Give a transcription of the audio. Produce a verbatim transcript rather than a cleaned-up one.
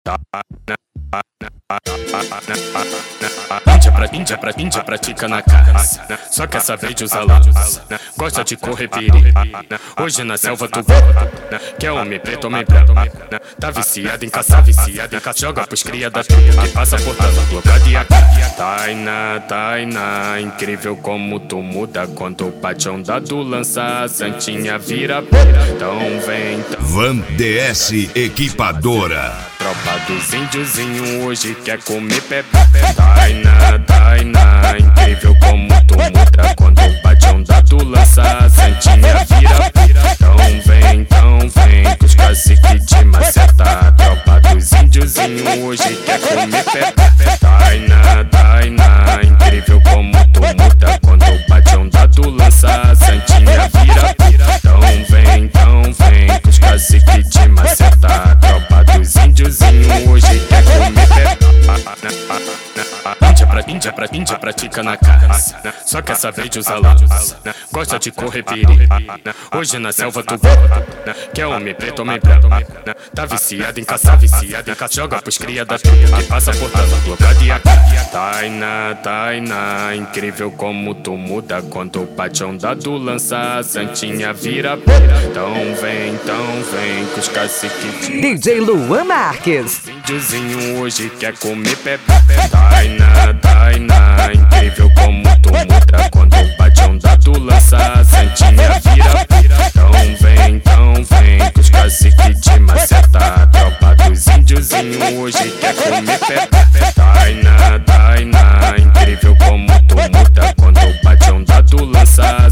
Índia pra Índia pra Índia pratica na casa, só quer saber de usar luz. Gosta de correr perigo, hoje na selva tu quer homem preto, homem branco. Tá viciado em caçar, viciado em caçar. Joga pros cria da truta que passa por tava blocado e aqui. Tainá, Tainá, incrível como tu muda quando o patrão dado lança a santinha vira. Então vem, então Van D S Equipadora. Tropa dos índiozinho hoje quer comer pepe. Tainá, Tainá, incrível como tu muda quando o patrão dado lança a santinha vira. Então vem, então vem, que os cacique te maceta. Tropa dos índiozinho hoje quer comer pepe. Tainá, Tainá, incrível como tu muda quando o patrão dado lança a santinha vira. Então vem, então vem, que os cacique te maceta. Tropa dos índiozinho hoje quer comer pepe. Índia pra Índia pra Índia pratica na casa, só quer saber de usar luz. Gosta de correr perigo, hoje na selva tu quer homem preto, homem branco. Tá viciado em caçar, viciado em caçar. Joga pros cria da truta que passa por tava blocado e aqui. Tainá, Tainá, incrível como tu muda quando o patrão dado lança a santinha vira. Então vem, então vem, que os cacique D J Luan Marques. Índiozinho hoje quer comer pepe. Tainá, Tainá, incrível como tu muda quando o patrão dado lança a santinha vira. Então vem, então vem, que os cacique te maceta. Tropa dos índiozinho hoje quer comer pepe. Tainá, Tainá, incrível como tu muda quando o patrão dado lança a